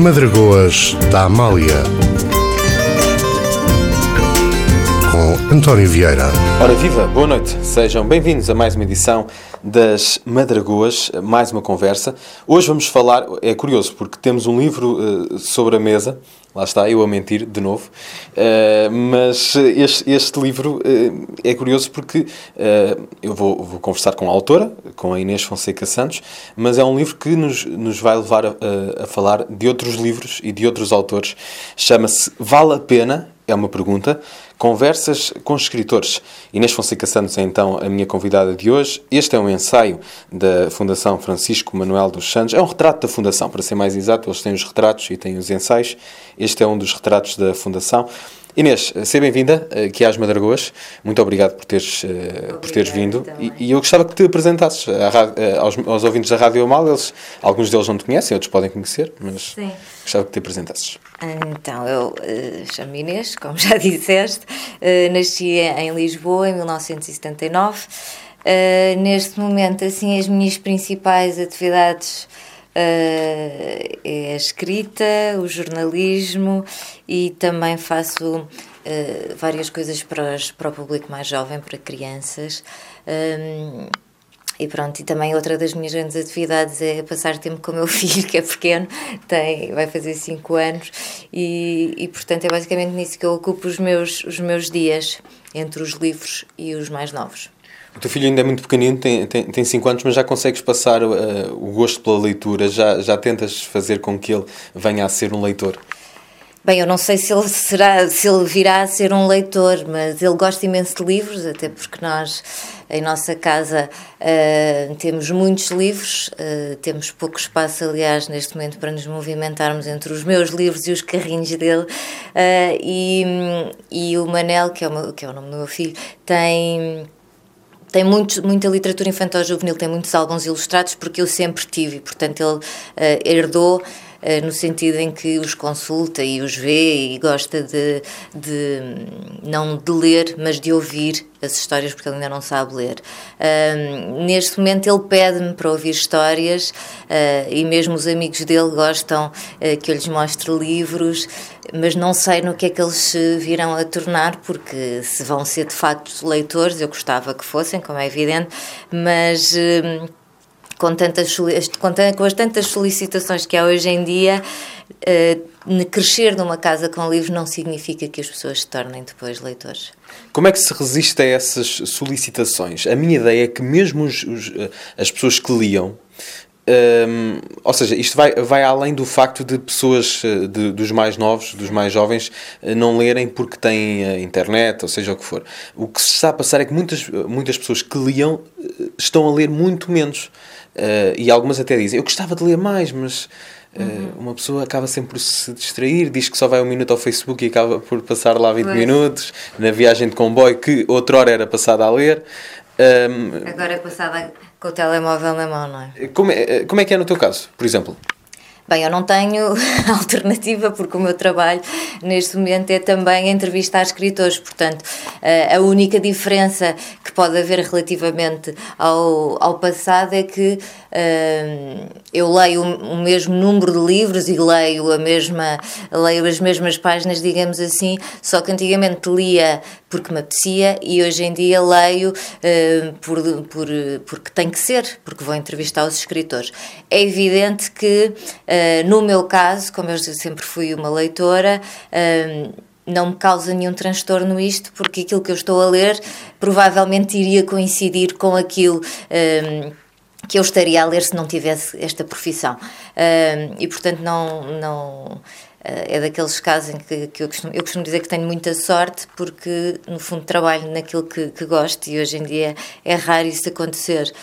Madragoas da Amália, com António Vieira. Ora viva, boa noite, sejam bem-vindos a mais uma edição das Madragoas, mais uma conversa. Hoje vamos falar, é curioso porque temos um livro sobre a mesa, lá está, eu a mentir de novo, mas este livro é curioso porque eu vou conversar com a autora, com a Inês Fonseca Santos, mas é um livro que nos vai levar a falar de outros livros e de outros autores. Chama-se Vale a Pena? É uma pergunta. Conversas com escritores. Inês Fonseca Santos é então a minha convidada de hoje. Este é um ensaio da Fundação Francisco Manuel dos Santos. É um retrato da Fundação, para ser mais exato. Eles têm os retratos e têm os ensaios. Este é um dos retratos da Fundação. Inês, seja bem-vinda aqui às Madragoas. Muito obrigado por teres vindo. E eu gostava que te apresentasses aos ouvintes da Rádio Amália. Alguns deles não te conhecem, outros podem conhecer, mas sim, gostava que te apresentasses. Então, eu chamo-me Inês, como já disseste. Nasci em Lisboa em 1979. Neste momento, assim, as minhas principais atividades é a escrita, o jornalismo, e também faço várias coisas para o público mais jovem, para crianças. E pronto, e também outra das minhas grandes atividades é passar tempo com o meu filho, que é pequeno, vai fazer 5 anos, e portanto é basicamente nisso que eu ocupo os meus dias, entre os livros e os mais novos. O teu filho ainda é muito pequenino, tem 5 anos, mas já consegues passar o gosto pela leitura, já tentas fazer com que ele venha a ser um leitor? Bem, eu não sei se ele virá a ser um leitor, mas ele gosta imenso de livros, até porque nós, em nossa casa, temos muitos livros, temos pouco espaço, aliás, neste momento, para nos movimentarmos entre os meus livros e os carrinhos dele, e o Manel, que é o nome do meu filho, tem muita literatura infantil-juvenil, tem muitos álbuns ilustrados, porque eu sempre tive, portanto ele herdou, no sentido em que os consulta e os vê e gosta não de ler, mas de ouvir as histórias, porque ele ainda não sabe ler. Neste momento ele pede-me para ouvir histórias, e mesmo os amigos dele gostam que eu lhes mostre livros, mas não sei no que é que eles se virão a tornar, porque se vão ser de facto leitores, eu gostava que fossem, como é evidente, mas com as tantas solicitações que há hoje em dia, crescer numa casa com livros não significa que as pessoas se tornem depois leitores. Como é que se resiste a essas solicitações? A minha ideia é que mesmo as pessoas que liam, ou seja, isto vai além do facto de pessoas dos mais novos, dos mais jovens, não lerem porque têm internet, ou seja o que for. O que se está a passar é que muitas pessoas que liam estão a ler muito menos. E algumas até dizem, eu gostava de ler mais, mas uma pessoa acaba sempre por se distrair, diz que só vai 1 minuto ao Facebook e acaba por passar lá 20 minutos, na viagem de comboio que outrora era passada a ler. Agora é passada com o telemóvel na mão, não é? Como é que é no teu caso, por exemplo? Bem, eu não tenho alternativa, porque o meu trabalho neste momento é também entrevistar escritores, portanto a única diferença que pode haver relativamente ao passado é que eu leio o mesmo número de livros e leio as mesmas páginas, digamos assim, só que antigamente lia porque me apetecia e hoje em dia leio porque tem que ser, porque vou entrevistar os escritores. É evidente que no meu caso, como eu sempre fui uma leitora, não me causa nenhum transtorno isto, porque aquilo que eu estou a ler provavelmente iria coincidir com aquilo que eu estaria a ler se não tivesse esta profissão. E, portanto, não é daqueles casos em que eu costumo dizer que tenho muita sorte, porque, no fundo, trabalho naquilo que gosto e hoje em dia é raro isso acontecer.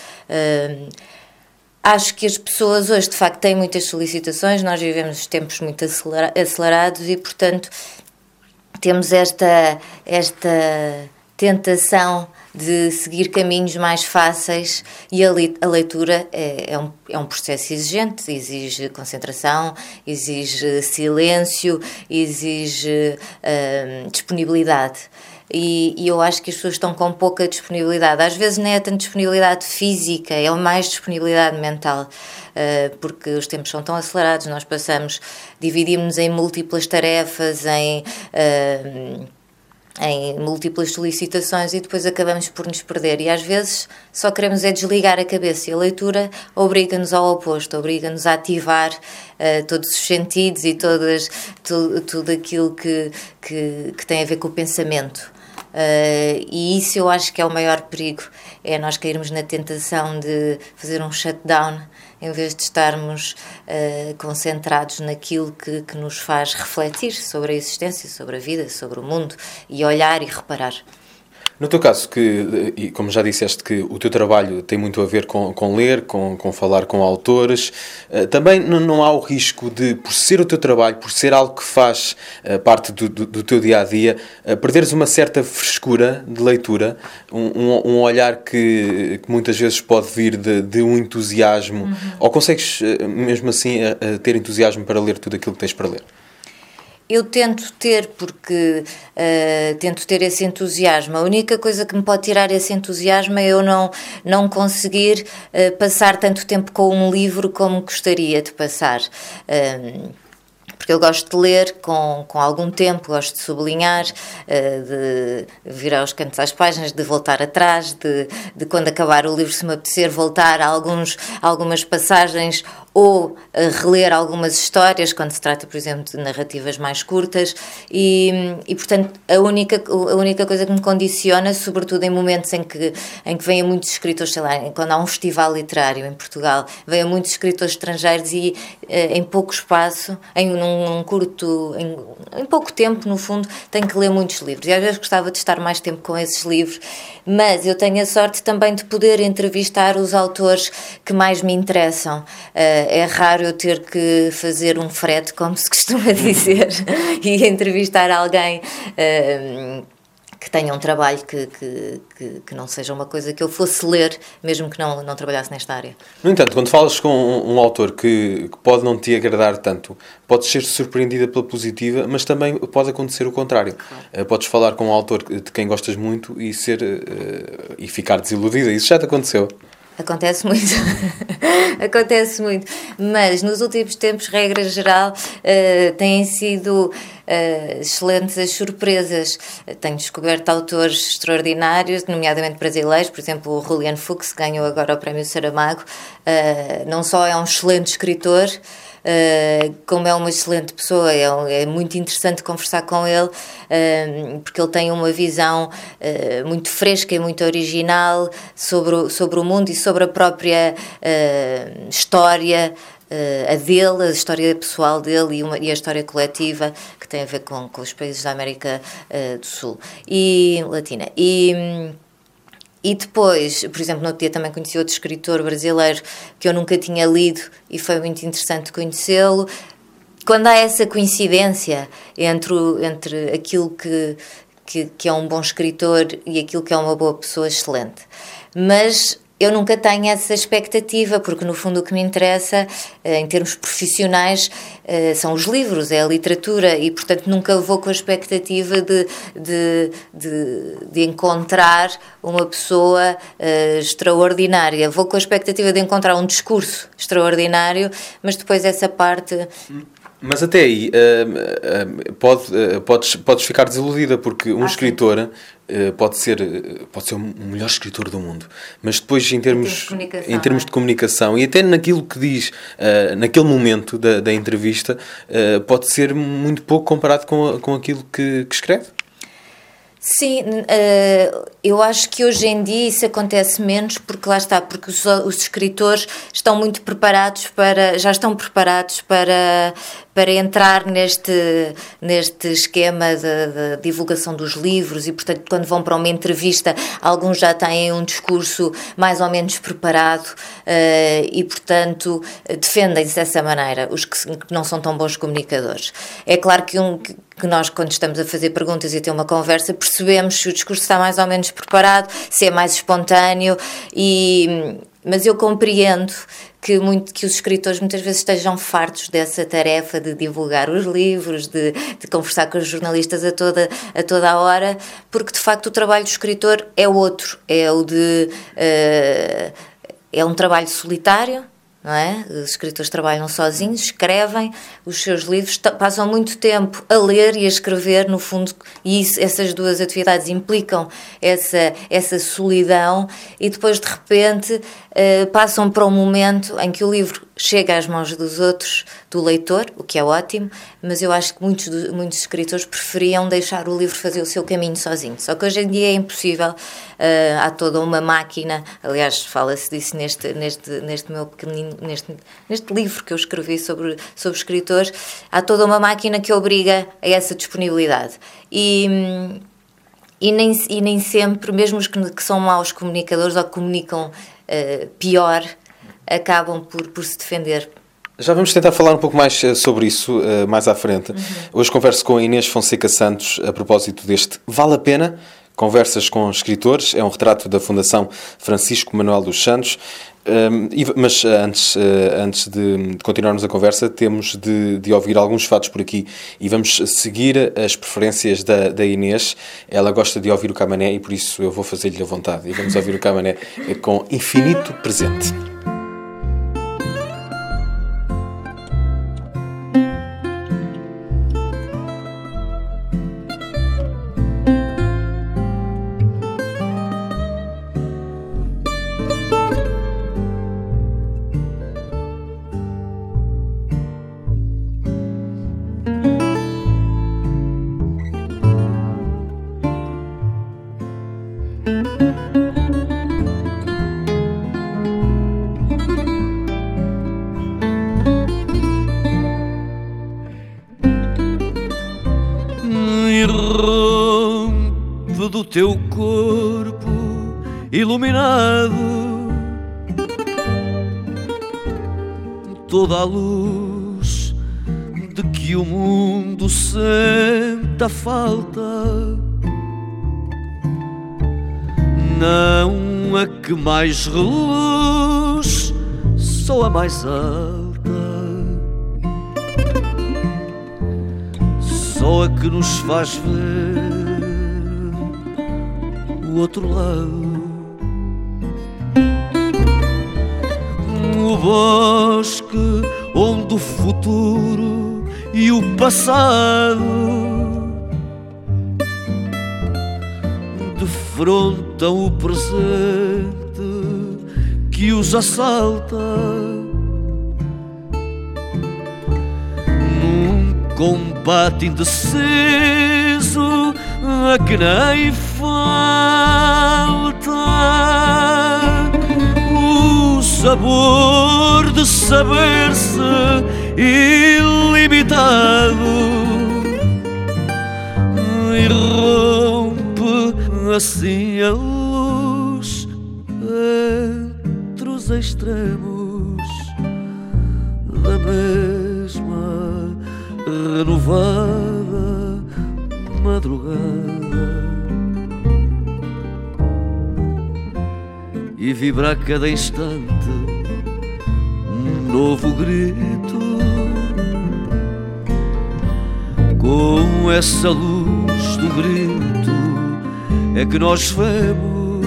Acho que as pessoas hoje, de facto, têm muitas solicitações, nós vivemos tempos muito acelerados e, portanto, temos esta tentação de seguir caminhos mais fáceis, e a leitura é um processo exigente, exige concentração, exige silêncio, exige disponibilidade. e eu acho que as pessoas estão com pouca disponibilidade. Às vezes nem é tanto disponibilidade física, é mais disponibilidade mental, porque os tempos são tão acelerados, nós dividimos-nos em múltiplas tarefas, em múltiplas solicitações e depois acabamos por nos perder. E às vezes só queremos é desligar a cabeça, e a leitura obriga-nos ao oposto, obriga-nos a ativar todos os sentidos e tudo aquilo que tem a ver com o pensamento. E isso eu acho que é o maior perigo, é nós cairmos na tentação de fazer um shutdown em vez de estarmos concentrados naquilo que nos faz refletir sobre a existência, sobre a vida, sobre o mundo, e olhar e reparar. No teu caso, e como já disseste que o teu trabalho tem muito a ver com ler, com falar com autores, também não há o risco de, por ser o teu trabalho, por ser algo que faz parte do teu dia-a-dia, perderes uma certa frescura de leitura, um olhar que muitas vezes pode vir de um entusiasmo, ou consegues mesmo assim ter entusiasmo para ler tudo aquilo que tens para ler? Eu tento ter, porque tento ter esse entusiasmo. A única coisa que me pode tirar esse entusiasmo é eu não conseguir passar tanto tempo com um livro como gostaria de passar. Porque eu gosto de ler com algum tempo, gosto de sublinhar, de virar os cantos às páginas, de voltar atrás, de quando acabar o livro, se me apetecer, voltar a algumas passagens ou reler algumas histórias, quando se trata, por exemplo, de narrativas mais curtas, e portanto, a única coisa que me condiciona, sobretudo em momentos em que vêm muitos escritores, sei lá, quando há um festival literário em Portugal, vêm muitos escritores estrangeiros e em pouco espaço, em pouco tempo, no fundo, tenho que ler muitos livros, e às vezes gostava de estar mais tempo com esses livros, mas eu tenho a sorte também de poder entrevistar os autores que mais me interessam. É raro eu ter que fazer um frete, como se costuma dizer, e entrevistar alguém que tenha um trabalho que não seja uma coisa que eu fosse ler, mesmo que não trabalhasse nesta área. No entanto, quando falas com um autor que pode não te agradar tanto, podes ser surpreendida pela positiva, mas também pode acontecer o contrário. Claro. Podes falar com um autor de quem gostas muito e ficar desiludida. Isso já te aconteceu? Acontece muito, acontece muito, mas nos últimos tempos, regra geral, têm sido excelentes as surpresas. Tenho descoberto autores extraordinários, nomeadamente brasileiros, por exemplo, o Julian Fuchs, que ganhou agora o Prémio Saramago. Não só é um excelente escritor, como é uma excelente pessoa, é muito interessante conversar com ele, porque ele tem uma visão muito fresca e muito original sobre o mundo e sobre a própria história a história pessoal dele e a história coletiva que tem a ver com os países da América do Sul e Latina. E depois, por exemplo, no outro dia também conheci outro escritor brasileiro que eu nunca tinha lido e foi muito interessante conhecê-lo. Quando há essa coincidência entre aquilo que é um bom escritor e aquilo que é uma boa pessoa, excelente. Mas eu nunca tenho essa expectativa, porque no fundo o que me interessa, em termos profissionais, são os livros, é a literatura, e portanto nunca vou com a expectativa de encontrar uma pessoa extraordinária. Vou com a expectativa de encontrar um discurso extraordinário, mas depois essa parte... Mas até aí podes ficar desiludida, porque um escritor pode ser o melhor escritor do mundo, mas depois em termos de comunicação e até naquilo que diz naquele momento da entrevista, pode ser muito pouco comparado com aquilo que escreve. Sim, eu acho que hoje em dia isso acontece menos, porque lá está, porque os escritores estão muito preparados já estão preparados para entrar neste esquema de divulgação dos livros e, portanto, quando vão para uma entrevista, alguns já têm um discurso mais ou menos preparado e, portanto, defendem-se dessa maneira, os que não são tão bons comunicadores. É claro que nós, quando estamos a fazer perguntas e a ter uma conversa, percebemos se o discurso está mais ou menos preparado, se é mais espontâneo, mas eu compreendo que os escritores muitas vezes estejam fartos dessa tarefa de divulgar os livros, de conversar com os jornalistas a toda a hora, porque de facto o trabalho do escritor é outro, é o de... é um trabalho solitário, não é? Os escritores trabalham sozinhos, escrevem os seus livros, passam muito tempo a ler e a escrever, no fundo, e essas duas atividades implicam essa solidão, e depois de repente passam para um momento em que o livro chega às mãos dos outros, do leitor, o que é ótimo, mas eu acho que muitos escritores preferiam deixar o livro fazer o seu caminho sozinho. Só que hoje em dia é impossível, há toda uma máquina, aliás, fala-se disso neste meu pequenino, neste livro que eu escrevi sobre escritores, há toda uma máquina que obriga a essa disponibilidade. E nem sempre, mesmo os que são maus comunicadores ou que comunicam pior, acabam por se defender. Já vamos tentar falar um pouco mais sobre isso mais à frente. Hoje converso com a Inês Fonseca Santos a propósito deste Vale a Pena? Conversas com escritores. É um retrato da Fundação Francisco Manuel dos Santos. Mas antes de continuarmos a conversa, temos de ouvir alguns fatos por aqui e vamos seguir as preferências da Inês. Ela gosta de ouvir o Camané e por isso eu vou fazer-lhe a vontade. E vamos ouvir o Camané com Infinito Presente. Do teu corpo iluminado, toda a luz de que o mundo sente a falta, não a que mais reluz, só a mais alta, só a que nos faz ver o outro lado. O bosque onde o futuro e o passado defrontam o presente que os assalta, num combate indeciso a que nem falta o sabor de saber-se ilimitado, e rompe assim a luz entre os extremos da mesma renovada madrugada, e vibra a cada instante um novo grito, com essa luz do grito é que nós vemos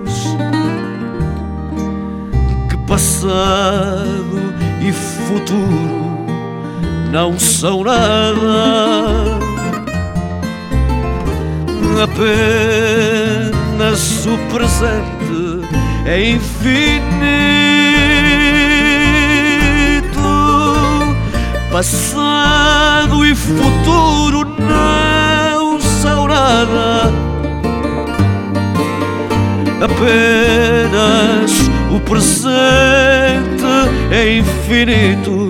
que passado e futuro não são nada, apenas o presente é infinito, passado e futuro não são nada, apenas o presente é infinito.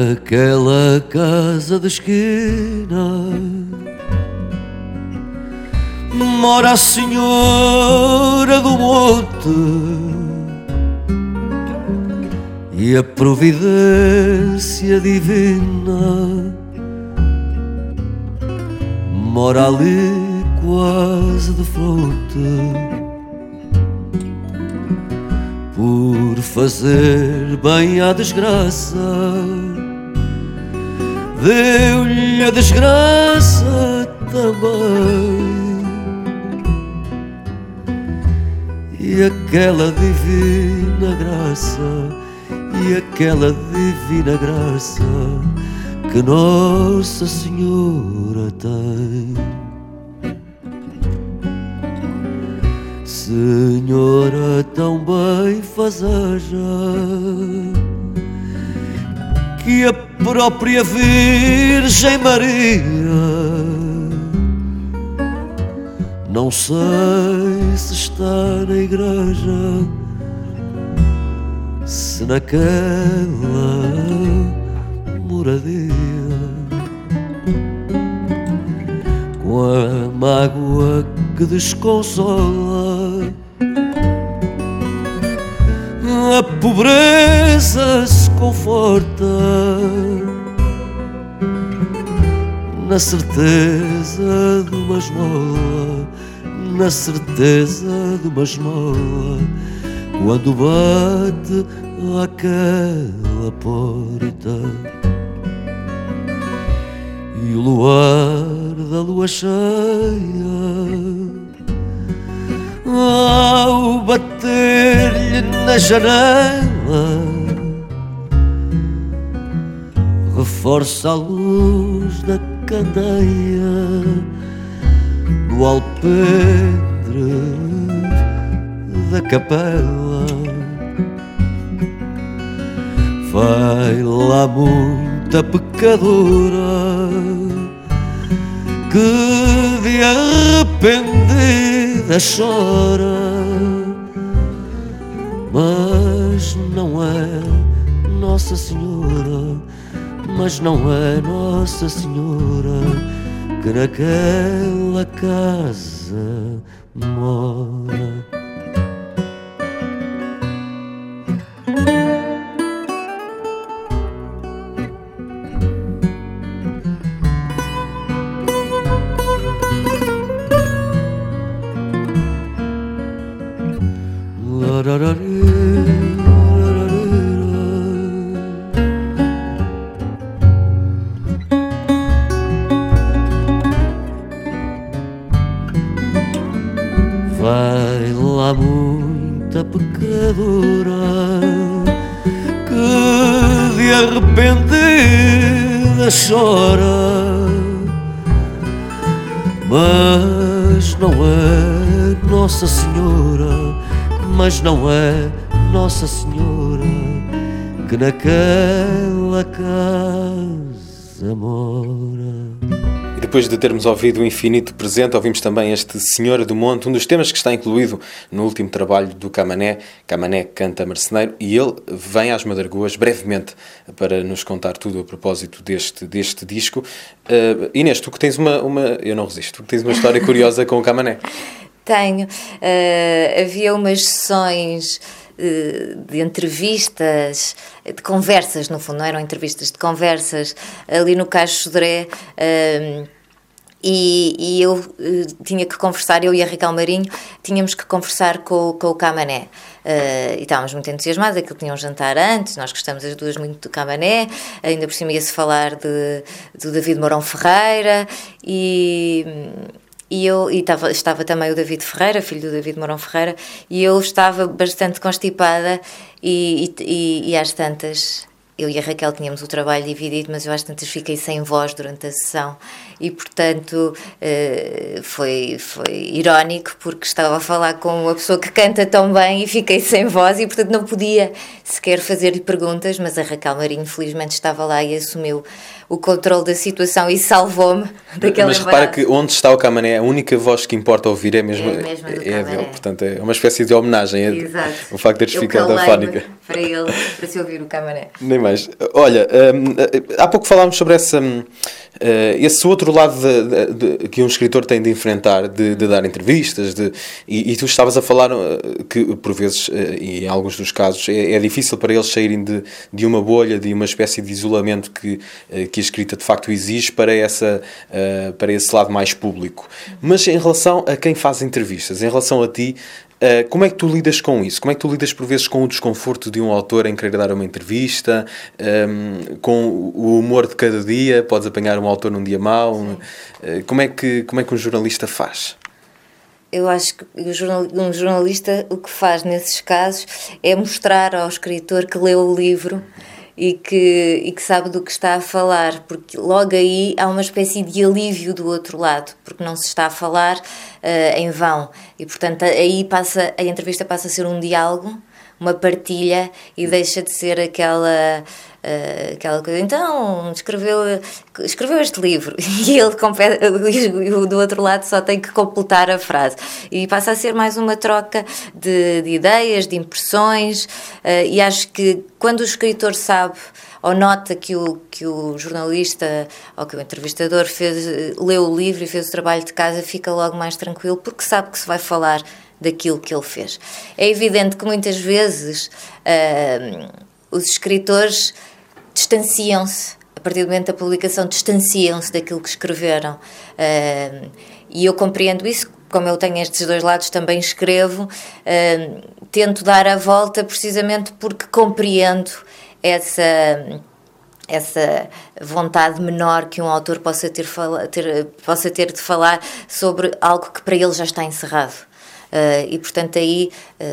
naquela casa de esquina mora a Senhora do Monte e a providência divina mora ali quase de fronte. Por fazer bem à desgraça, deu-lhe a desgraça também. E aquela divina graça, e aquela divina graça que Nossa Senhora tem. Senhora tão bem fazeja, que a própria Virgem Maria, não sei se está na igreja, se naquela moradia, com a mágoa que desconsola a pobreza se conforta na certeza de uma esmola, na certeza de uma esmola, quando bate aquela porta e o luar da lua cheia ao bater-lhe na janela reforça a luz da candeia no alpendre da capela. Vai lá muita pecadora que de arrependida chora, mas não é Nossa Senhora, mas não é Nossa Senhora que naquela casa mora. Vai lá muita pecadora que de arrependida chora, mas não é Nossa Senhora, mas não é Nossa Senhora que naquela casa mora. E depois de termos ouvido o Infinito Presente, ouvimos também este Senhora do Monte, um dos temas que está incluído no último trabalho do Camané. Camané canta Marceneiro, e ele vem às Madragoas brevemente para nos contar tudo a propósito deste disco. Inês, tu que tens eu não resisto, tu que tens uma história curiosa com o Camané. Tenho. Havia umas sessões de entrevistas, de conversas, no fundo, não eram entrevistas, de conversas, ali no Caixo Sodré, e eu tinha que conversar, eu e a Raquel Marinho, tínhamos que conversar com o Camané. E estávamos muito entusiasmados, aquilo tinha um jantar antes, nós gostamos as duas muito do Camané, ainda por cima ia-se falar do David Mourão Ferreira, estava também o David Ferreira, filho do David Mourão Ferreira, e eu estava bastante constipada e às tantas, eu e a Raquel tínhamos o trabalho dividido, mas eu às tantas fiquei sem voz durante a sessão e, portanto, foi irónico, porque estava a falar com uma pessoa que canta tão bem e fiquei sem voz e, portanto, não podia sequer fazer-lhe perguntas, mas a Raquel Marinho felizmente estava lá e assumiu o controle da situação e salvou-me daquela Mas repara que onde está o Camané, a única voz que importa ouvir é mesmo dele, portanto é uma espécie de homenagem. Exato. O facto de teres ficado afónica. Para ele, para se ouvir o Camané. Nem mais. Olha, há pouco falámos sobre esse outro lado que um escritor tem de enfrentar, de dar entrevistas, e tu estavas a falar que, por vezes, e em alguns dos casos, é difícil para eles saírem de uma bolha, de uma espécie de isolamento que a escrita de facto exige para esse lado mais público. Mas em relação a quem faz entrevistas, em relação a ti, como é que tu lidas com isso? Como é que tu lidas por vezes com o desconforto de um autor em querer dar uma entrevista, com o humor de cada dia? Podes apanhar um autor num dia mau? Como é que um jornalista faz? Eu acho que um jornalista o que faz nesses casos é mostrar ao escritor que leu o livro e que sabe do que está a falar, porque logo aí há uma espécie de alívio do outro lado, porque não se está a falar em vão. E, portanto, aí a entrevista passa a ser um diálogo, uma partilha, e deixa de ser aquela coisa. Então, escreveu este livro e ele do outro lado só tem que completar a frase. E passa a ser mais uma troca de ideias, de impressões, e acho que quando o escritor sabe ou nota que o jornalista ou que o entrevistador leu o livro e fez o trabalho de casa, fica logo mais tranquilo, porque sabe que se vai falar daquilo que ele fez. É evidente que muitas vezes os escritores distanciam-se, a partir do momento da publicação, distanciam-se daquilo que escreveram. E eu compreendo isso, como eu tenho estes dois lados, também escrevo, tento dar a volta precisamente porque compreendo essa vontade menor que um autor possa ter de falar sobre algo que para ele já está encerrado. E, portanto, aí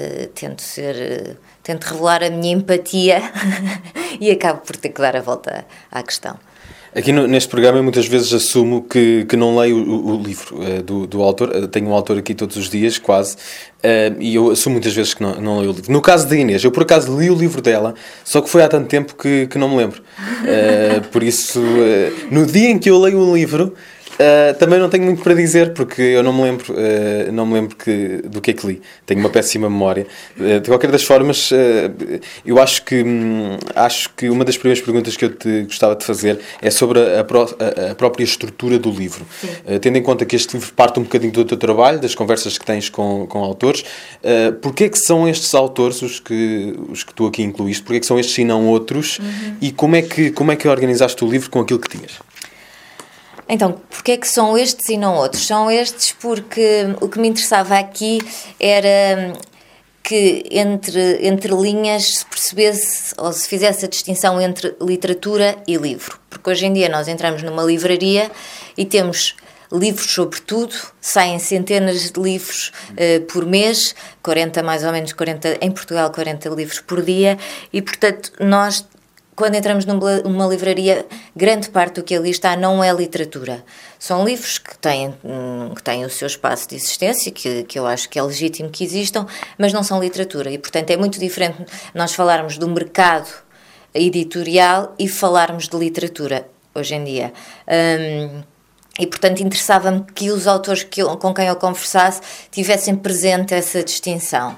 tento revelar a minha empatia e acabo por ter que dar a volta à questão. Aqui neste programa eu muitas vezes assumo que não leio o livro do autor. Tenho um autor aqui todos os dias, quase, e eu assumo muitas vezes que não leio o livro. No caso da Inês, eu por acaso li o livro dela, só que foi há tanto tempo que não me lembro. Por isso, no dia em que eu leio um livro, também não tenho muito para dizer, porque eu não me lembro do que é que li. Tenho uma péssima memória. De qualquer das formas, eu acho que uma das primeiras perguntas que eu te gostava de fazer é sobre a própria estrutura do livro. Tendo em conta que este livro parte um bocadinho do teu trabalho, das conversas que tens com autores, porquê é que são estes autores os que tu aqui incluíste? Porquê é que são estes e não outros? E como é que organizaste o livro com aquilo que tinhas? Então, porquê é que são estes e não outros? São estes porque o que me interessava aqui era que entre linhas se percebesse ou se fizesse a distinção entre literatura e livro. Porque hoje em dia nós entramos numa livraria e temos livros sobre tudo, saem centenas de livros por mês, 40 mais ou menos, em Portugal 40 livros por dia, e portanto nós, quando entramos numa livraria, grande parte do que ali está não é literatura. São livros que têm o seu espaço de existência, que eu acho que é legítimo que existam, mas não são literatura. E, portanto, é muito diferente nós falarmos do mercado editorial e falarmos de literatura, hoje em dia. E, portanto, interessava-me que os autores com quem eu conversasse tivessem presente essa distinção.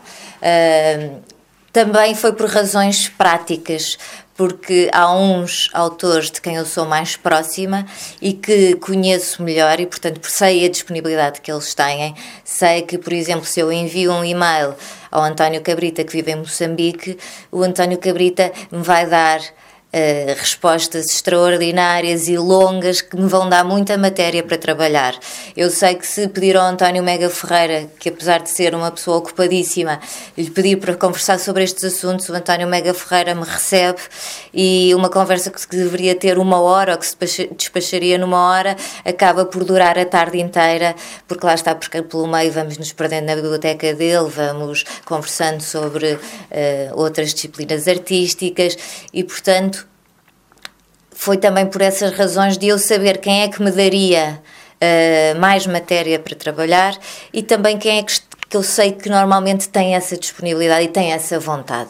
Também foi por razões práticas, porque há uns autores de quem eu sou mais próxima e que conheço melhor e, portanto, sei a disponibilidade que eles têm. Sei que, por exemplo, se eu envio um e-mail ao António Cabrita, que vive em Moçambique, o António Cabrita me vai dar respostas extraordinárias e longas que me vão dar muita matéria para trabalhar. Eu sei que se pedir ao António Mega Ferreira, que apesar de ser uma pessoa ocupadíssima, lhe pedir para conversar sobre estes assuntos, o António Mega Ferreira me recebe, e uma conversa que deveria ter 1 hora ou que se despacharia numa hora acaba por durar a tarde inteira, porque lá está, porque pelo meio vamos nos perdendo na biblioteca dele, vamos conversando sobre outras disciplinas artísticas e, portanto, foi também por essas razões de eu saber quem é que me daria mais matéria para trabalhar e também quem é que eu sei que normalmente tem essa disponibilidade e tem essa vontade.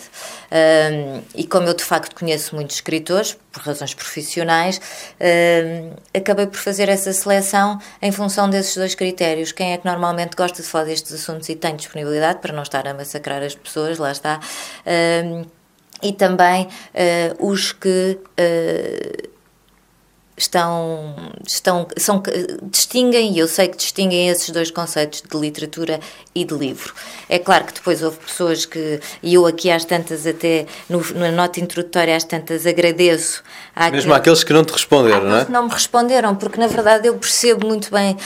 E como eu de facto conheço muitos escritores, por razões profissionais, acabei por fazer essa seleção em função desses 2 critérios. Quem é que normalmente gosta de falar destes assuntos e tem disponibilidade para não estar a massacrar as pessoas, lá está. e também os que distinguem, e eu sei que distinguem esses dois conceitos de literatura e de livro. É claro que depois houve pessoas que, e eu aqui às tantas até, na nota introdutória às tantas agradeço. Mesmo àqueles que não te responderam, não é? Que não me responderam, porque na verdade eu percebo muito bem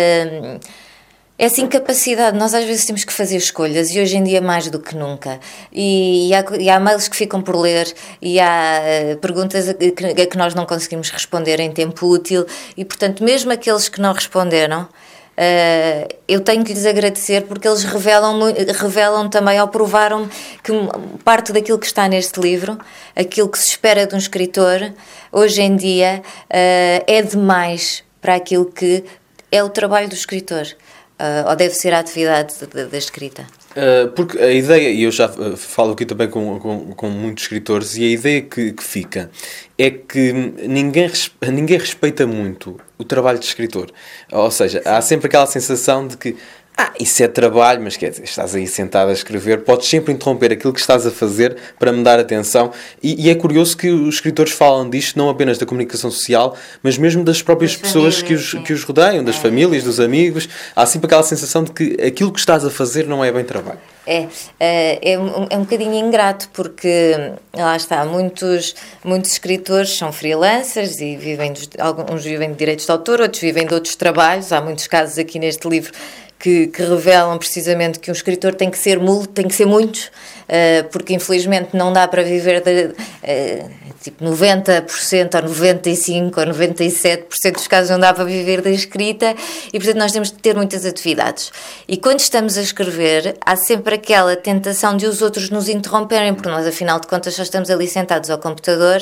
essa incapacidade. Nós às vezes temos que fazer escolhas, e hoje em dia mais do que nunca, e há mails que ficam por ler, e há perguntas a que nós não conseguimos responder em tempo útil, e portanto mesmo aqueles que não responderam, eu tenho que lhes agradecer, porque eles revelam também, ou provaram que parte daquilo que está neste livro, aquilo que se espera de um escritor hoje em dia, é demais para aquilo que é o trabalho do escritor. Ou deve ser a atividade da escrita? Porque a ideia, e eu já falo aqui também com muitos escritores, e a ideia que fica é que ninguém respeita muito o trabalho de escritor. Ou seja, há sempre aquela sensação de que isso é trabalho, mas quer dizer, estás aí sentado a escrever, podes sempre interromper aquilo que estás a fazer para me dar atenção, e é curioso que os escritores falam disto não apenas da comunicação social, mas mesmo das próprias pessoas que os rodeiam, das famílias, dos amigos. Há sempre aquela sensação de que aquilo que estás a fazer não é bem trabalho. É um bocadinho ingrato, porque lá está, muitos escritores são freelancers e alguns vivem de direitos de autor, outros vivem de outros trabalhos. Há muitos casos aqui neste livro que revelam precisamente que um escritor tem que ser muitos, porque infelizmente não dá para viver de tipo 90% ou 95% ou 97% dos casos não dá para viver da escrita, e portanto nós temos de ter muitas atividades. E quando estamos a escrever, há sempre aquela tentação de os outros nos interromperem, porque nós afinal de contas só estamos ali sentados ao computador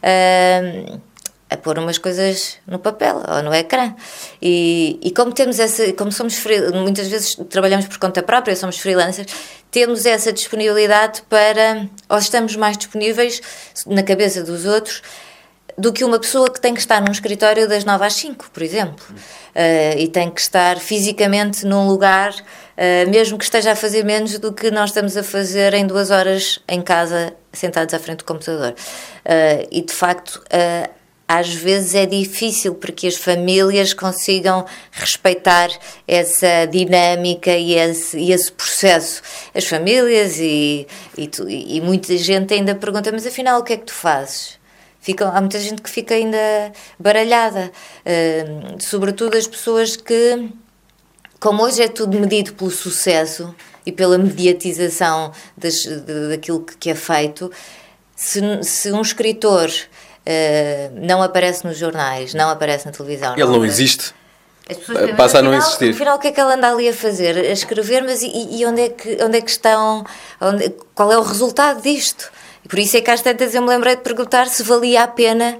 a pôr umas coisas no papel ou no ecrã, e como somos muitas vezes trabalhamos por conta própria, somos freelancers, temos essa disponibilidade ou estamos mais disponíveis na cabeça dos outros do que uma pessoa que tem que estar num escritório das 9 às 5, por exemplo, e tem que estar fisicamente num lugar, mesmo que esteja a fazer menos do que nós estamos a fazer em 2 horas em casa, sentados à frente do computador. E de facto, às vezes é difícil para que as famílias consigam respeitar essa dinâmica e esse processo. As famílias e muita gente ainda pergunta, mas afinal o que é que tu fazes? Há muita gente que fica ainda baralhada, sobretudo as pessoas que, como hoje é tudo medido pelo sucesso e pela mediatização daquilo que é feito, se um escritor não aparece nos jornais, não aparece na televisão. Ele não existe. As pessoas passa a não existir. Afinal, o que é que ela anda ali a fazer? A escrever, mas e onde é que estão? Qual é o resultado disto? E por isso é que às tantas eu me lembrei de perguntar se valia a pena,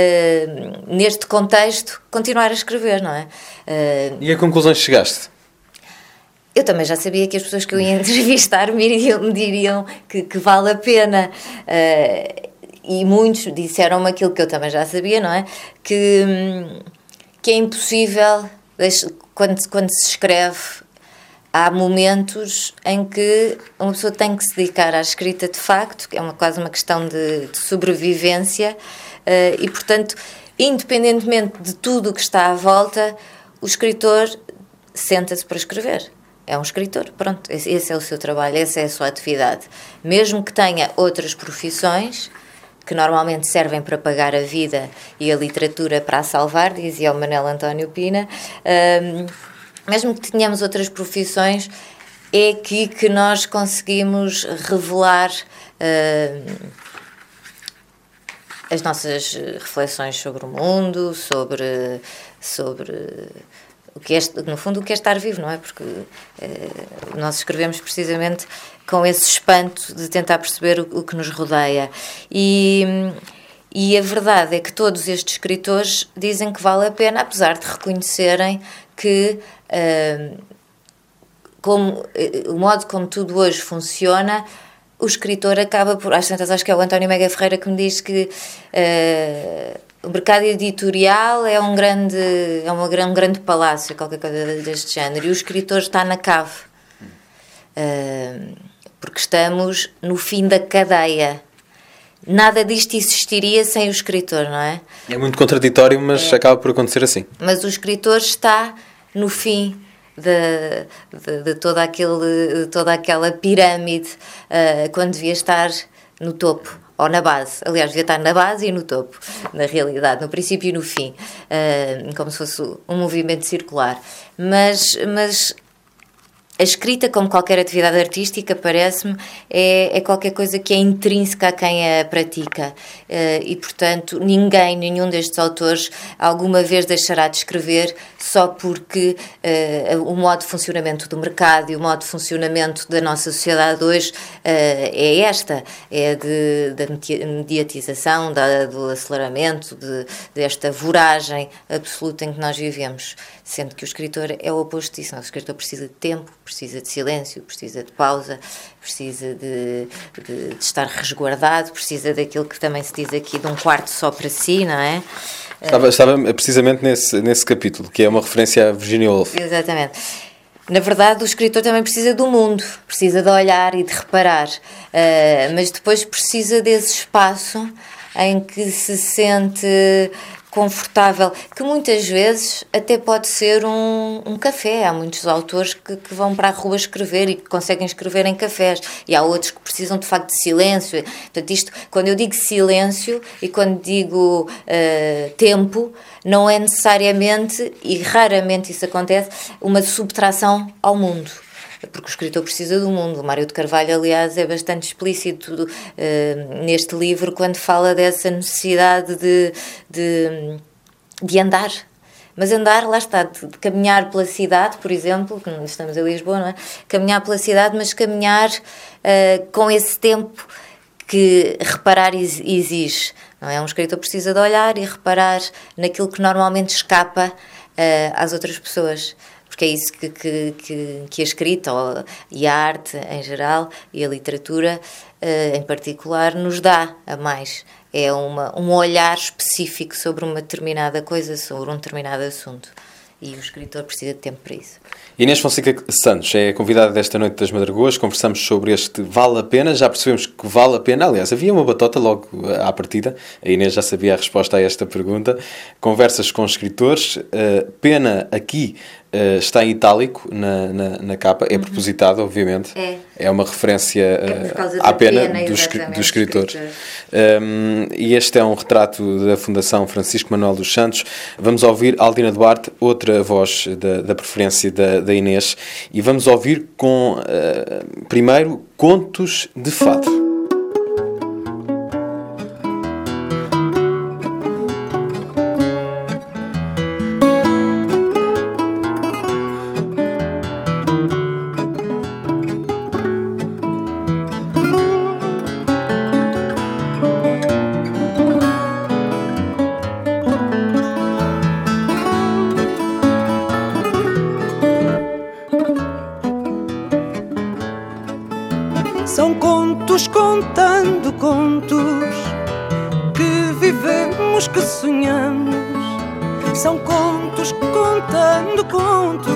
neste contexto, continuar a escrever, não é? E a conclusões chegaste? Eu também já sabia que as pessoas que eu ia entrevistar me diriam que vale a pena. E muitos disseram-me aquilo que eu também já sabia, não é? Que é impossível, quando se escreve, há momentos em que uma pessoa tem que se dedicar à escrita de facto, que é quase uma questão de sobrevivência, e portanto, independentemente de tudo o que está à volta, o escritor senta-se para escrever. É um escritor, pronto, esse é o seu trabalho, essa é a sua atividade. Mesmo que tenha outras profissões que normalmente servem para pagar a vida e a literatura para a salvar, dizia o Manuel António Pina, mesmo que tenhamos outras profissões, é aqui que nós conseguimos revelar as nossas reflexões sobre o mundo, sobre o que é, no fundo, o que é estar vivo, não é? Porque nós escrevemos precisamente com esse espanto de tentar perceber o que nos rodeia. E a verdade é que todos estes escritores dizem que vale a pena, apesar de reconhecerem que o modo como tudo hoje funciona, o escritor acaba por... Às tantas, acho que é o António Mega Ferreira que me diz que o mercado editorial é um grande palácio, qualquer coisa deste género, e o escritor está na cave, porque estamos no fim da cadeia, nada disto existiria sem o escritor, não é? É muito contraditório, mas acaba por acontecer assim. Mas o escritor está no fim de toda aquela pirâmide, quando devia estar no topo, ou na base. Aliás, devia estar na base e no topo, na realidade, no princípio e no fim, como se fosse um movimento circular. Mas a escrita, como qualquer atividade artística, parece-me, é qualquer coisa que é intrínseca a quem a pratica. E, portanto, nenhum destes autores alguma vez deixará de escrever só porque o modo de funcionamento do mercado e o modo de funcionamento da nossa sociedade hoje é da mediatização, do aceleramento, desta voragem absoluta em que nós vivemos. Sendo que o escritor é o oposto disso. Não? O escritor precisa de tempo, precisa de silêncio, precisa de pausa, precisa de estar resguardado, precisa daquilo que também se diz aqui de um quarto só para si, não é? Estava precisamente nesse capítulo, que é uma referência a Virginia Woolf. Exatamente. Na verdade, o escritor também precisa do mundo, precisa de olhar e de reparar, mas depois precisa desse espaço em que se sente confortável, que muitas vezes até pode ser um café. Há muitos autores que vão para a rua escrever e que conseguem escrever em cafés, e há outros que precisam de facto de silêncio. Portanto, isto, quando eu digo silêncio e quando digo tempo, não é necessariamente, e raramente isso acontece, uma subtração ao mundo, porque o escritor precisa do mundo. O Mário de Carvalho, aliás, é bastante explícito neste livro quando fala dessa necessidade de andar. Mas andar, lá está, de caminhar pela cidade, por exemplo, que estamos em Lisboa, não é? Caminhar pela cidade, mas caminhar com esse tempo que reparar exige. Não é? Um escritor precisa de olhar e reparar naquilo que normalmente escapa às outras pessoas. Porque é isso que a escrita e a arte em geral e a literatura em particular nos dá a mais. É um olhar específico sobre uma determinada coisa, sobre um determinado assunto. E o escritor precisa de tempo para isso. Inês Fonseca Santos é a convidada desta Noite das Madragoas. Conversamos sobre este Vale a Pena. Já percebemos que vale a pena. Aliás, havia uma batota logo à partida. A Inês já sabia a resposta a esta pergunta. Conversas com escritores. Pena aqui está em itálico na capa. É propositado, obviamente. É uma referência à pena dos escritores. E este é um retrato da Fundação Francisco Manuel dos Santos. Vamos ouvir Aldina Duarte, outra voz da preferência da Inês, e vamos ouvir primeiro Contos de Fado. São contos contando contos que vivemos, que sonhamos. São contos contando contos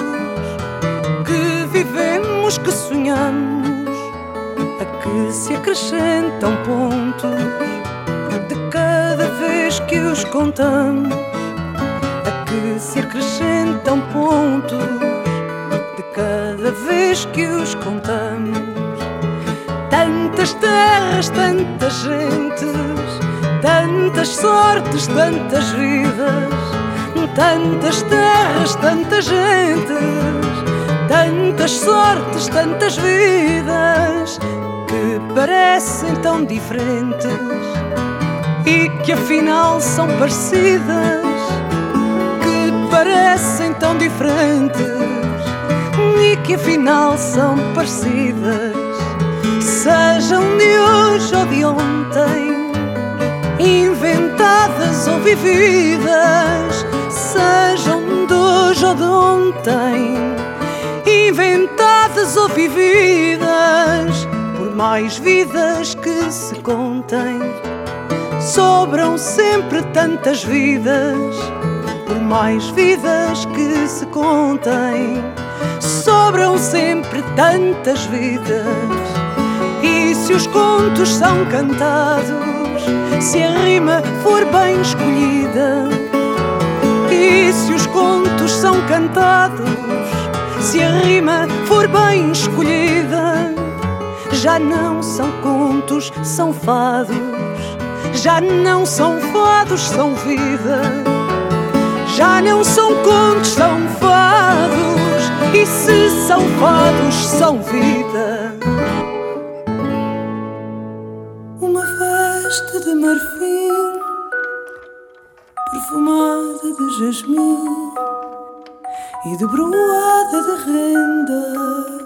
que vivemos, que sonhamos. A que se acrescentam pontos de cada vez que os contamos. A que se acrescentam pontos de cada vez que os contamos. Tantas terras, tantas gentes, tantas sortes, tantas vidas. Tantas terras, tantas gentes, tantas sortes, tantas vidas, que parecem tão diferentes e que afinal são parecidas. Que parecem tão diferentes e que afinal são parecidas. Sejam de hoje ou de ontem, inventadas ou vividas. Sejam de hoje ou de ontem, inventadas ou vividas. Por mais vidas que se contem, sobram sempre tantas vidas. Por mais vidas que se contem, sobram sempre tantas vidas. E se os contos são cantados, se a rima for bem escolhida. E se os contos são cantados, se a rima for bem escolhida, já não são contos, são fados. Já não são fados, são vida. Já não são contos, são fados. E se são fados, são vida. Uma festa de marfim, perfumada de jasmim e de broada de renda.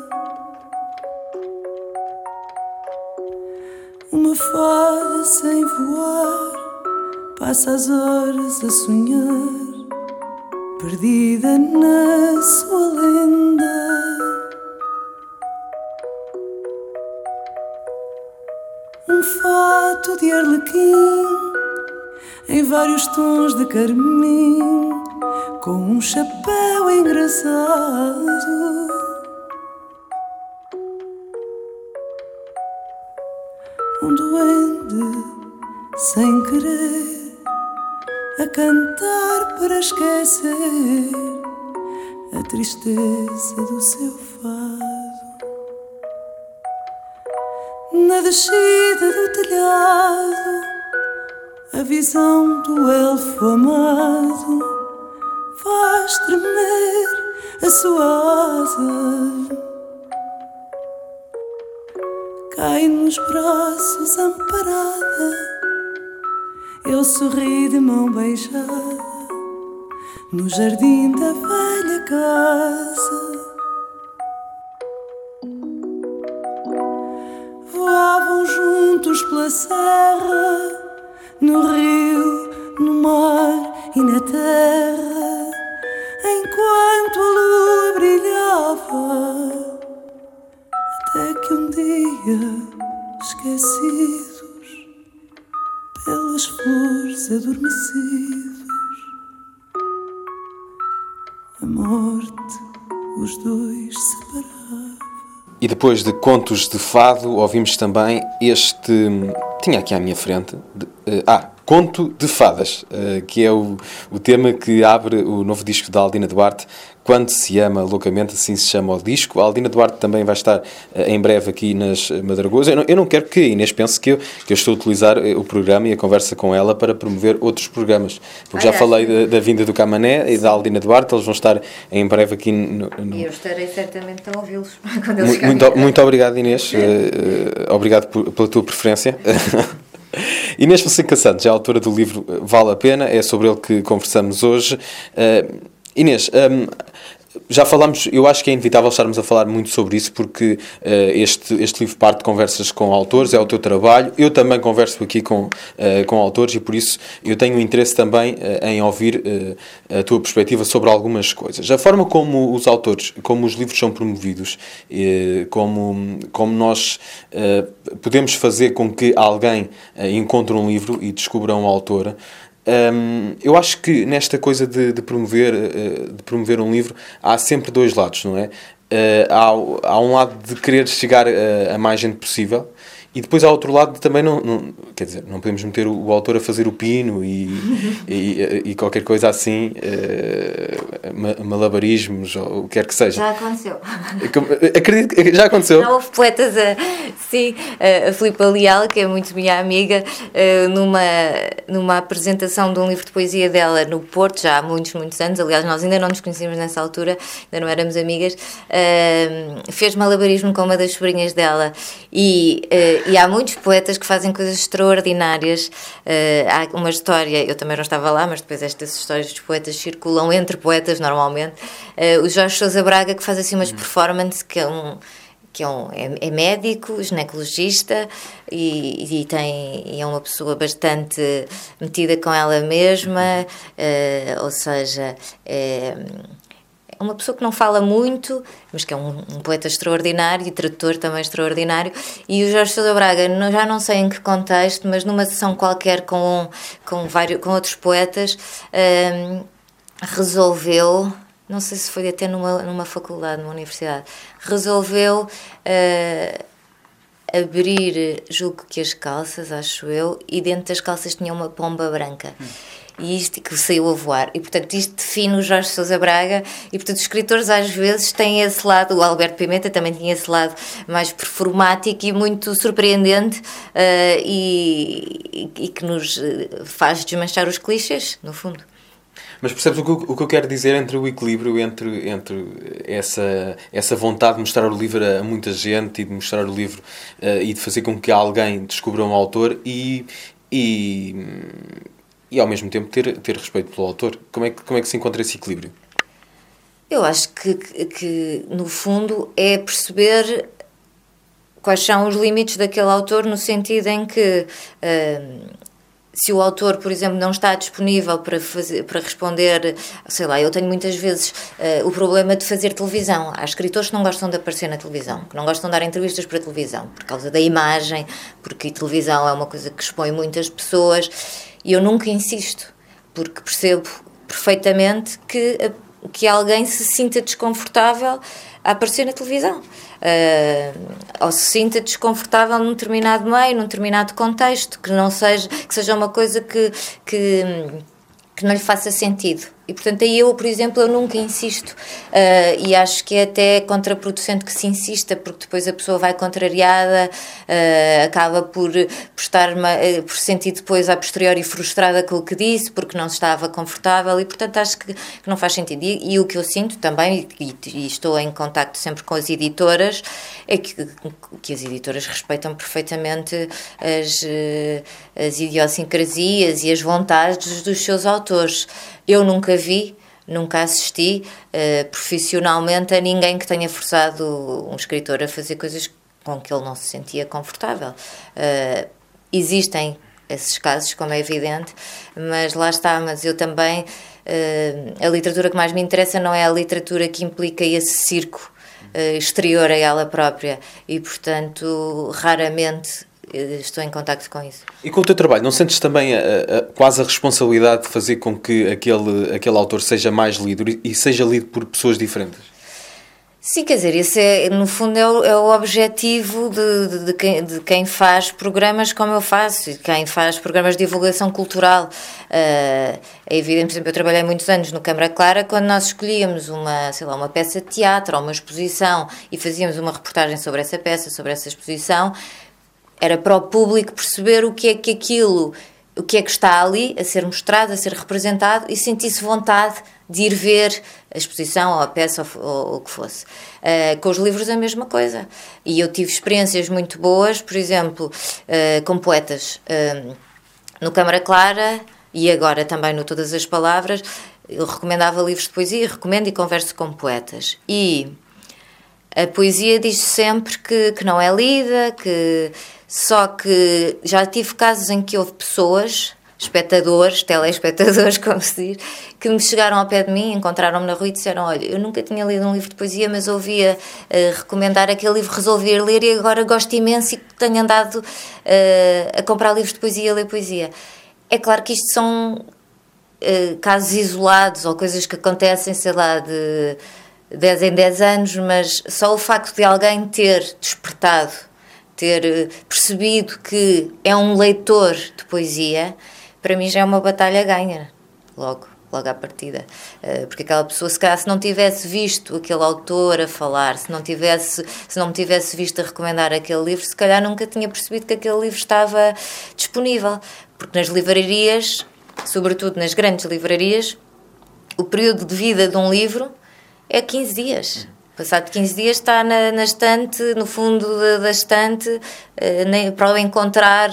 Uma fada sem voar passa as horas a sonhar, perdida na sua lenda. Um fato de arlequim em vários tons de carmim, com um chapéu engraçado. Um duende sem querer a cantar para esquecer a tristeza do seu fado. Na descida do telhado, a visão do elfo amado faz tremer a sua asa. Cai nos braços amparada, ele sorri de mão beijada no jardim da velha casa. Voavam juntos pela serra, no rio, no mar e na terra, enquanto a lua brilhava. Até que um dia, esquecidos pelas flores adormecidos, a morte os dois separava. E depois de Contos de Fado, ouvimos também este... Tinha aqui à minha frente... Conto de Fadas, que é o tema que abre o novo disco da Aldina Duarte, Quando se ama loucamente, assim se chama o disco. A Aldina Duarte também vai estar em breve aqui nas Madragoas. Eu não quero que a Inês pense que eu estou a utilizar o programa e a conversa com ela para promover outros programas, porque já falei da vinda do Camané e da Aldina Duarte. Eles vão estar em breve aqui no... E eu estarei certamente a ouvi-los quando eles chegarem. Muito obrigado, Inês. Obrigado pela tua preferência. Inês Fonseca Santos é a autora do livro Vale a Pena, é sobre ele que conversamos hoje. Inês, já falámos, eu acho que é inevitável estarmos a falar muito sobre isso, porque este livro parte de conversas com autores, é o teu trabalho. Eu também converso aqui com autores e por isso eu tenho interesse também em ouvir a tua perspectiva sobre algumas coisas. A forma como os autores, como os livros são promovidos, como nós podemos fazer com que alguém encontre um livro e descubra um autor. Eu acho que nesta coisa de promover um livro há sempre dois lados, não é? Há um lado de querer chegar a mais gente possível e depois há outro lado de também quer dizer, não podemos meter o autor a fazer o pino e qualquer coisa assim, malabarismos ou o que quer que seja. Já aconteceu. Acredito que já aconteceu. Já houve poetas a Filipa Leal, que é muito minha amiga, numa apresentação de um livro de poesia dela no Porto, já há muitos anos, aliás nós ainda não nos conhecíamos nessa altura, ainda não éramos amigas, fez malabarismo com uma das sobrinhas dela e há muitos poetas que fazem coisas extraordinárias. Há uma história, eu também não estava lá, mas depois estas histórias dos poetas circulam entre poetas normalmente. O Jorge Sousa Braga, que faz assim umas performances, que é médico, ginecologista e é uma pessoa bastante metida com ela mesma, ou seja, é uma pessoa que não fala muito, mas que é um poeta extraordinário e tradutor também extraordinário. E o Jorge Sousa Braga, já não sei em que contexto, mas numa sessão qualquer com outros poetas, resolveu, não sei se foi até numa faculdade, numa universidade, resolveu abrir, julgo que as calças, acho eu, e dentro das calças tinha uma pomba branca. E isto que saiu a voar. E, portanto, isto define o Jorge Sousa Braga. E, portanto, os escritores às vezes têm esse lado, o Alberto Pimenta também tinha esse lado mais performático e muito surpreendente, e que nos faz desmanchar os clichês, no fundo. Mas percebes o que eu quero dizer entre o equilíbrio, entre essa vontade de mostrar o livro a muita gente e de mostrar o livro e de fazer com que alguém descubra um autor e ao mesmo tempo ter respeito pelo autor? Como é que se encontra esse equilíbrio? Eu acho que no fundo é perceber quais são os limites daquele autor, no sentido em que se o autor, por exemplo, não está disponível para responder, sei lá, eu tenho muitas vezes o problema de fazer televisão. Há escritores que não gostam de aparecer na televisão, que não gostam de dar entrevistas para a televisão, por causa da imagem, porque televisão é uma coisa que expõe muitas pessoas, e eu nunca insisto, porque percebo perfeitamente que alguém se sinta desconfortável a aparecer na televisão. Ou se sinta desconfortável num determinado meio, num determinado contexto, que seja uma coisa que não lhe faça sentido. E, portanto, aí eu, por exemplo, eu nunca insisto. E acho que é até contraproducente que se insista, porque depois a pessoa vai contrariada, acaba por sentir depois, a posteriori, frustrada com o que disse, porque não estava confortável, e, portanto, acho que não faz sentido. E o que eu sinto também, e estou em contacto sempre com as editoras, é que as editoras respeitam perfeitamente as idiosincrasias e as vontades dos seus autores. Eu nunca vi, nunca assisti profissionalmente a ninguém que tenha forçado um escritor a fazer coisas com que ele não se sentia confortável. Existem esses casos, como é evidente, mas lá está, mas eu também, a literatura que mais me interessa não é a literatura que implica esse circo exterior a ela própria, e, portanto, raramente estou em contacto com isso. E com o teu trabalho, não sentes também quase a responsabilidade de fazer com que aquele autor seja mais lido e seja lido por pessoas diferentes? Sim, quer dizer, esse no fundo é o objetivo de quem faz programas como eu faço, e quem faz programas de divulgação cultural. É evidente, por exemplo, eu trabalhei muitos anos no Câmara Clara, quando nós escolhíamos uma peça de teatro ou uma exposição e fazíamos uma reportagem sobre essa peça, sobre essa exposição. Era para o público perceber o que é que está ali a ser mostrado, a ser representado, e sentisse vontade de ir ver a exposição ou a peça ou o que fosse. Com os livros a mesma coisa. E eu tive experiências muito boas, por exemplo, com poetas no Câmara Clara, e agora também no Todas as Palavras. Eu recomendava livros de poesia, recomendo e converso com poetas. E a poesia diz sempre que não é lida, só que já tive casos em que houve pessoas, espectadores, telespectadores, como se diz, que me chegaram ao pé de mim, encontraram-me na rua e disseram: olha, eu nunca tinha lido um livro de poesia, mas ouvia recomendar aquele livro, resolvi ler e agora gosto imenso e tenho andado a comprar livros de poesia e a ler poesia. É claro que isto são casos isolados ou coisas que acontecem, sei lá, de 10 em 10 anos, mas só o facto de alguém ter despertado, ter percebido que é um leitor de poesia, para mim já é uma batalha ganha, logo à partida. Porque aquela pessoa, se calhar, se não tivesse visto aquele autor a falar, se não me tivesse visto a recomendar aquele livro, se calhar nunca tinha percebido que aquele livro estava disponível. Porque nas livrarias, sobretudo nas grandes livrarias, o período de vida de um livro é 15 dias. Passado 15 dias está na estante, no fundo da estante, para o encontrar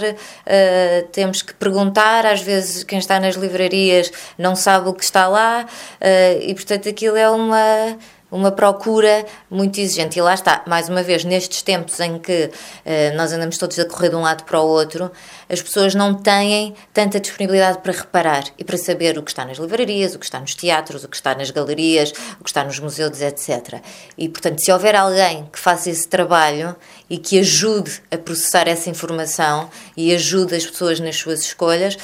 temos que perguntar, às vezes quem está nas livrarias não sabe o que está lá, e portanto aquilo é uma procura muito exigente. E lá está, mais uma vez, nestes tempos em que nós andamos todos a correr de um lado para o outro, as pessoas não têm tanta disponibilidade para reparar e para saber o que está nas livrarias, o que está nos teatros, o que está nas galerias, o que está nos museus, etc. E, portanto, se houver alguém que faça esse trabalho e que ajude a processar essa informação e ajude as pessoas nas suas escolhas,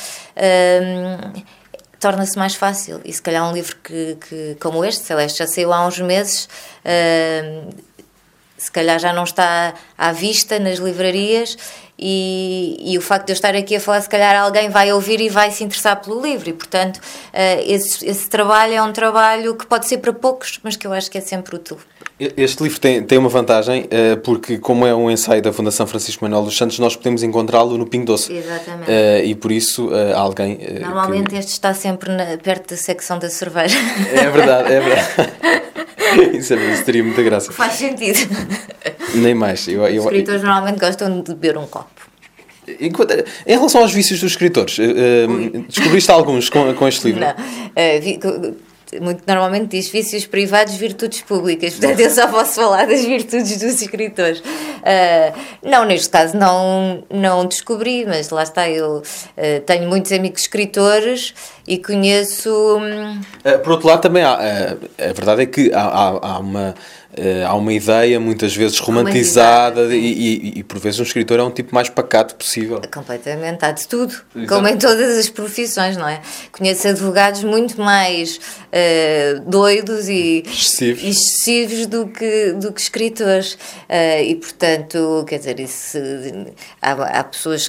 torna-se mais fácil. E se calhar um livro como este, Celeste, já saiu há uns meses, se calhar já não está à vista nas livrarias e o facto de eu estar aqui a falar, se calhar alguém vai ouvir e vai se interessar pelo livro e, portanto, esse trabalho é um trabalho que pode ser para poucos, mas que eu acho que é sempre útil. Este livro tem uma vantagem, porque como é um ensaio da Fundação Francisco Manuel dos Santos, nós podemos encontrá-lo no Pingo Doce. Exatamente. E por isso alguém... Normalmente este está sempre perto da secção da cerveja. É verdade, é verdade. Isso teria muita graça. Faz sentido. Nem mais. Os escritores normalmente gostam de beber um copo. Em relação aos vícios dos escritores, descobriste alguns com este livro? Não. Muito normalmente diz vícios privados, virtudes públicas. Portanto, eu só posso falar das virtudes dos escritores. Não, neste caso não descobri, mas lá está, eu tenho muitos amigos escritores e conheço... Por outro lado, também a verdade é que há uma ideia muitas vezes romantizada e por vezes um escritor é um tipo mais pacato possível. Completamente, há de tudo. Exato. Como em todas as profissões, não é? Conheço advogados muito mais doidos e excessivos do que escritores. E portanto, quer dizer, há pessoas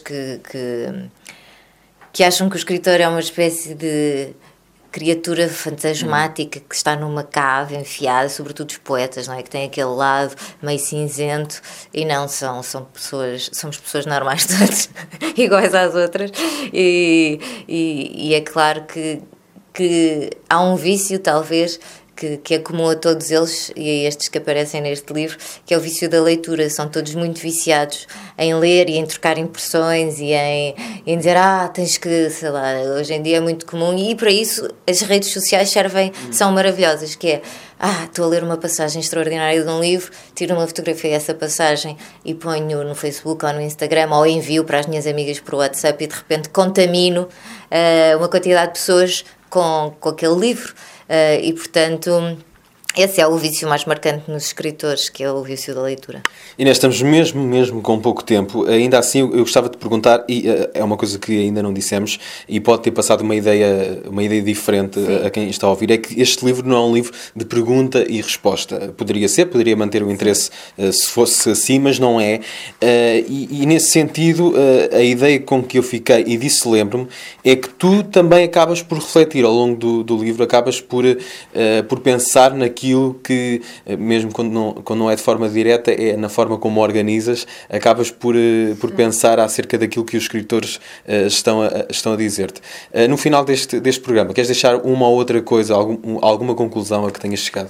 que acham que o escritor é uma espécie de criatura fantasmática que está numa cave enfiada, sobretudo os poetas, não é? Que têm aquele lado meio cinzento, e não, somos pessoas normais todas, iguais às outras, e é claro que há um vício, talvez, que é comum a todos eles, e a estes que aparecem neste livro, que é o vício da leitura. São todos muito viciados em ler e em trocar impressões e em dizer, tens que, sei lá, hoje em dia é muito comum, e para isso as redes sociais são maravilhosas, que é, estou a ler uma passagem extraordinária de um livro, tiro uma fotografia dessa passagem e ponho no Facebook ou no Instagram, ou envio para as minhas amigas por WhatsApp, e de repente contamino uma quantidade de pessoas com aquele livro. E, portanto, esse é o vício mais marcante nos escritores, que é o vício da leitura. Inês, estamos mesmo com pouco tempo. Ainda assim, eu gostava de perguntar, e é uma coisa que ainda não dissemos, e pode ter passado uma ideia diferente a quem está a ouvir, é que este livro não é um livro de pergunta e resposta. Poderia manter o interesse se fosse assim, mas não é. E nesse sentido, a ideia com que eu fiquei, e disso lembro-me, é que tu também acabas por refletir ao longo do livro, acabas por pensar naquilo que, mesmo quando não é de forma direta, é na forma como organizas, acabas por pensar acerca daquilo que os escritores estão a dizer-te. No final deste programa, queres deixar uma ou outra coisa, alguma conclusão a que tenhas chegado?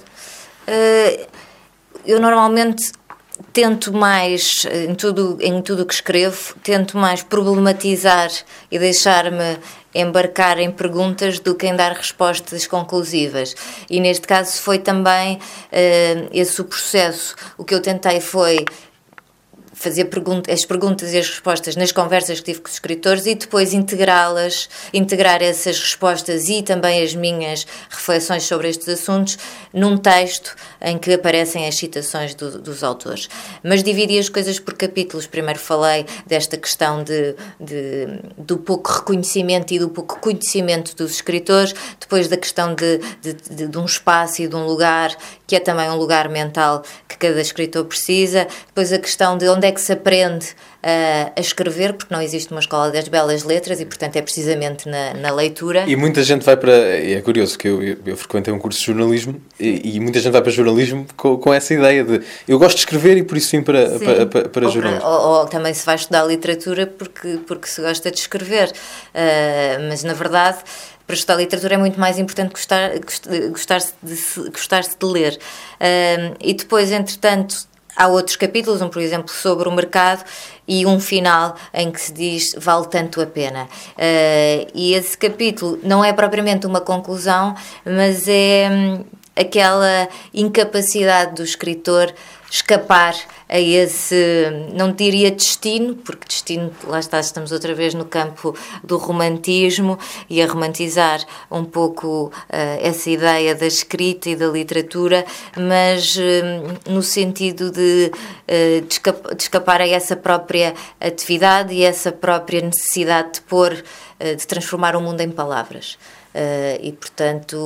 Eu normalmente tento mais, em tudo que escrevo, tento mais problematizar e deixar-me embarcar em perguntas do que em dar respostas conclusivas. E neste caso foi também esse o processo. O que eu tentei foi fazer as perguntas e as respostas nas conversas que tive com os escritores e depois integrar essas respostas e também as minhas reflexões sobre estes assuntos num texto em que aparecem as citações dos autores. Mas dividi as coisas por capítulos. Primeiro falei desta questão do pouco reconhecimento e do pouco conhecimento dos escritores, depois da questão de um espaço e de um lugar, que é também um lugar mental que cada escritor precisa, depois a questão de onde é que se aprende a escrever, porque não existe uma escola das belas letras e, portanto, é precisamente na leitura. E muita gente vai para... É curioso que eu frequentei um curso de jornalismo e muita gente vai para jornalismo com essa ideia de eu gosto de escrever e por isso vim para jornalismo. Ou também se vai estudar literatura porque se gosta de escrever. Mas, na verdade, para estudar literatura é muito mais importante gostar-se de ler. E depois, entretanto, há outros capítulos, por exemplo, sobre o mercado e um final em que se diz vale tanto a pena. E esse capítulo não é propriamente uma conclusão, mas é aquela incapacidade do escritor escapar a esse, não diria destino, porque destino, lá está, estamos outra vez no campo do romantismo e a romantizar um pouco essa ideia da escrita e da literatura, mas no sentido de escapar a essa própria atividade e essa própria necessidade de transformar o mundo em palavras. E, portanto,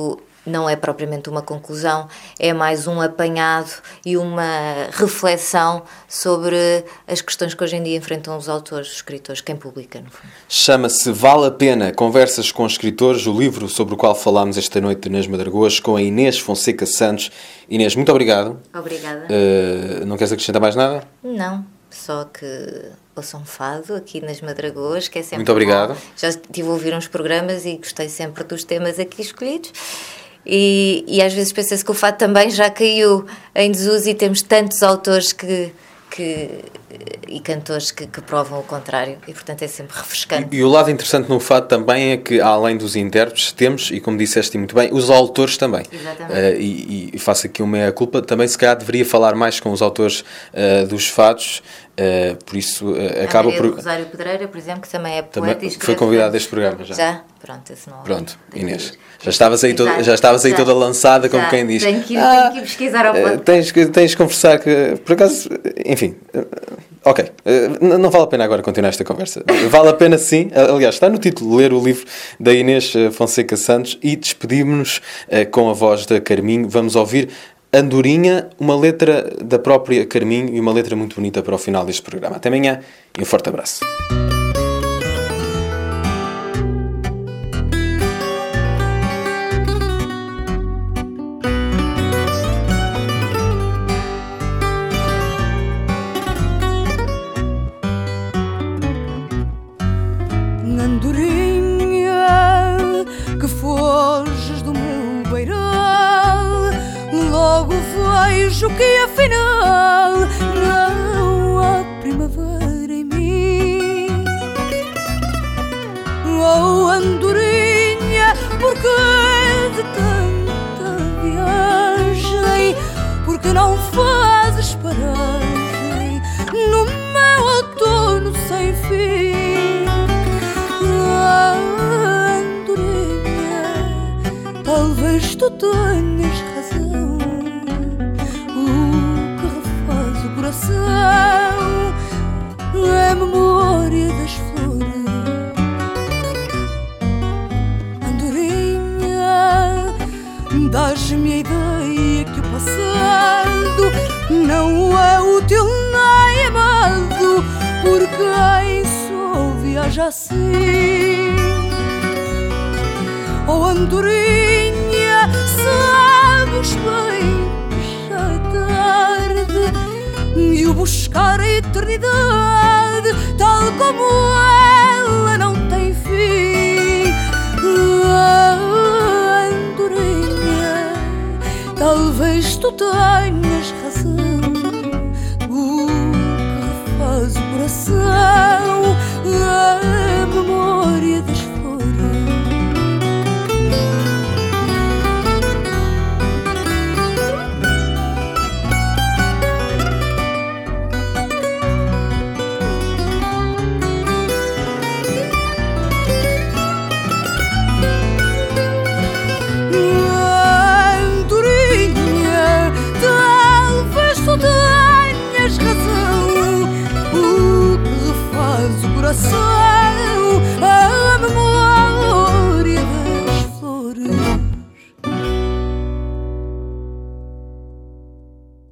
não é propriamente uma conclusão, é mais um apanhado e uma reflexão sobre as questões que hoje em dia enfrentam os autores, os escritores, quem publica, no fundo. Chama-se Vale a Pena, Conversas com Escritores, o livro sobre o qual falámos esta noite nas Madragoas, com a Inês Fonseca Santos. Inês, muito obrigado. Obrigada. Não queres acrescentar mais nada? Não, só que ouçam fado aqui nas Madragoas, que é sempre Muito obrigado. bom. Já estive a ouvir uns programas e gostei sempre dos temas aqui escolhidos. E às vezes pensa-se que o fado também já caiu em desuso e temos tantos autores e cantores que provam o contrário, e portanto é sempre refrescante. E o lado interessante no fado também é que, além dos intérpretes, temos, e como disseste muito bem, os autores também. Exatamente. E faço aqui uma meia-culpa, também se calhar deveria falar mais com os autores dos fados, por isso acaba por... Rosário Pedreira, por exemplo, que também é poeta e escreve... Foi convidado a este programa já. Já? Pronto, esse não... Pronto, Inês. Já estavas aí toda lançada, como quem diz. Tenho que ir pesquisar ao ponto. Tens que conversar, que por acaso, enfim, ok, não vale a pena agora continuar esta conversa. Vale a pena sim, aliás, está no título, ler o livro da Inês Fonseca Santos, e despedimos-nos com a voz da Carminho. Vamos ouvir Andorinha, uma letra da própria Carminho e uma letra muito bonita para o final deste programa. Até amanhã e um forte abraço. Andorinha, que foges do meu beiral, logo vejo que afinal não há primavera em mim. Oh, andorinha, porque de tanta viagem, porque não fazes paragem no meu outono sem fim? Andorinha, talvez tu tenhas razão, o que refaz o coração é a memória das flores. Andorinha, dás-me a ideia que o passado não é útil nem amado, porque quem só viaja assim. Oh, andorinha, sabes bem que já é tarde e o buscar a eternidade, tal como ela, não tem fim. Ah, andorinha, talvez tu tenhas razão, o que refaz o coração